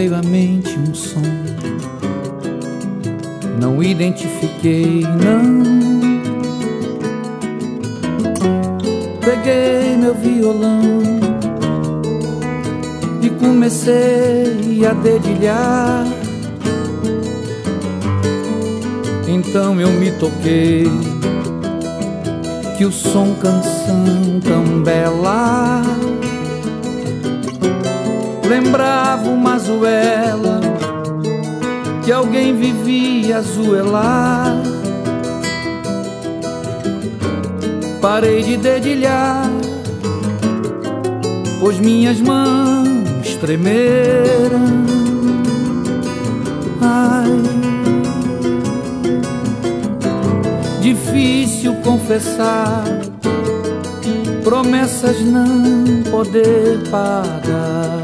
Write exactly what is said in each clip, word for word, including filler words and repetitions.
veio à mente um som, não identifiquei, não. Peguei meu violão e comecei a dedilhar. Então eu me toquei que o som, canção tão bela lembrava uma azuela que alguém vivia a azuelar. Parei de dedilhar, pois minhas mãos tremeram. Ai, difícil confessar, promessas não poder pagar.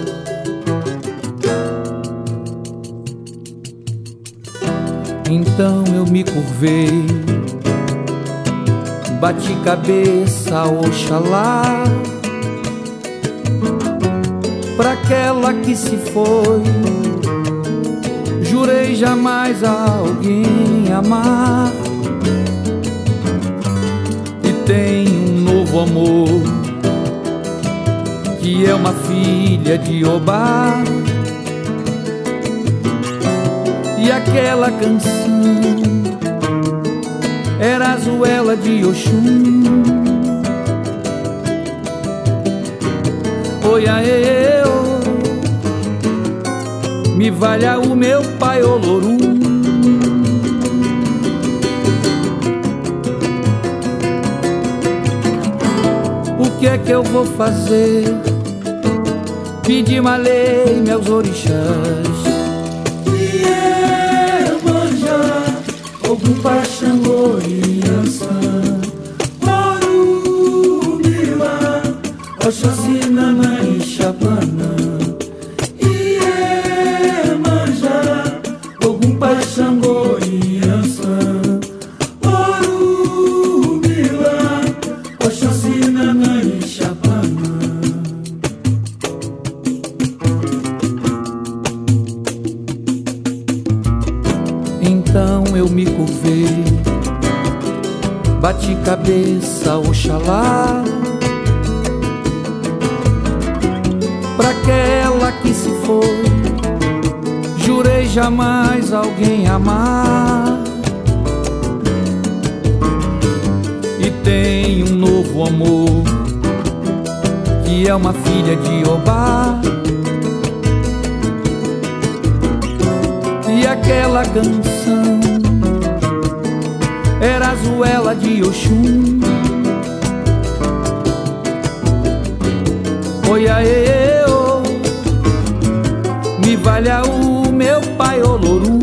Então eu me curvei, bati cabeça, oxalá, pra aquela que se foi. Jurei jamais a alguém amar, e tem um novo amor, que é uma filha de Obá. E aquela canção era a azuela de Oxum. Oi, aê, oh, me valha o meu pai Olorum. O que é que eu vou fazer? Pedir malei meus orixás. Ogum Paxangô e Ansan, Orumila, Oxóssi, Nanã e Xapanã, Iemanjá. Ogum Paxangô e Ansan, Orumila, Oxóssi, Nanã e Xapanã. Então eu me curvei, bati cabeça, oxalá, pra aquela que se foi. Jurei jamais alguém amar, e tem um novo amor, que é uma filha de Obá. E aquela canção era a azuela de Oxum. Oi, aê, oh, me valha o meu pai Olorum.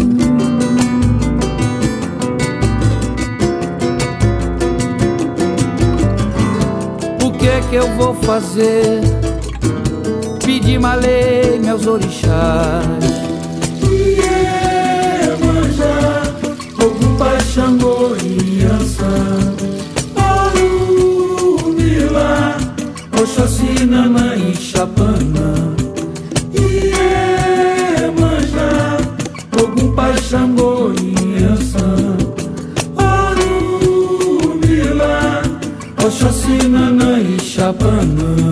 O que é que eu vou fazer? Pedir malei meus orixás. Ogum Paxangô e Ansan, Orumila, Oxóssi, Nanã e Xapanã, Iemanjá. Ogum Paxangô e Ansan, Orumila, Oxóssi, Nanã e Xapanã.